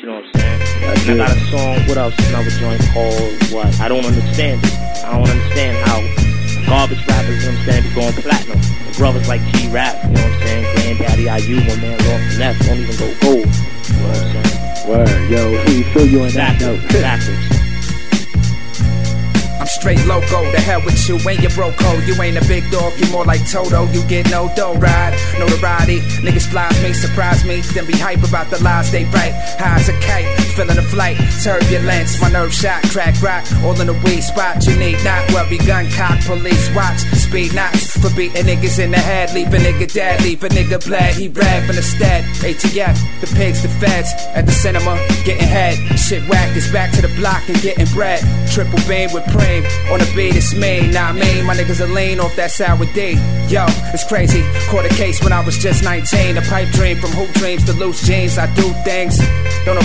you know what I'm saying? And I got a song, what else? Another joint called, what? I Don't Understand It. I don't understand how garbage rappers, you know what I'm saying, be going platinum. The brothers like G-Rap, you know what I'm saying? Granddaddy IU, one man lost left, don't even go gold. You know what I'm saying? Word, yo, we feel you on that note. Backwards. I'm straight loco, the hell with you and your broco. You ain't a big dog, you more like Toto. You get no dough, ride, notoriety. Niggas flies me, surprise me, then be hype about the lies they write. High as a kite, feeling the flight, turbulence. My nerve shot, crack rock, all in the weed spot. You need not worry, gun cock, police watch. Speed knots for beating niggas in the head. Leave a nigga dead, leave a nigga bled. He rag from the stead. ATF, the pigs, the feds. At the cinema, getting head. Shit whack is back to the block and getting bread. Triple beam with Preem. On the beat, it's me, nah, me. My niggas are lean off that sour D. Yo, it's crazy. Caught a case when I was just 19. A pipe dream from hoop dreams to loose jeans. I do things. Don't know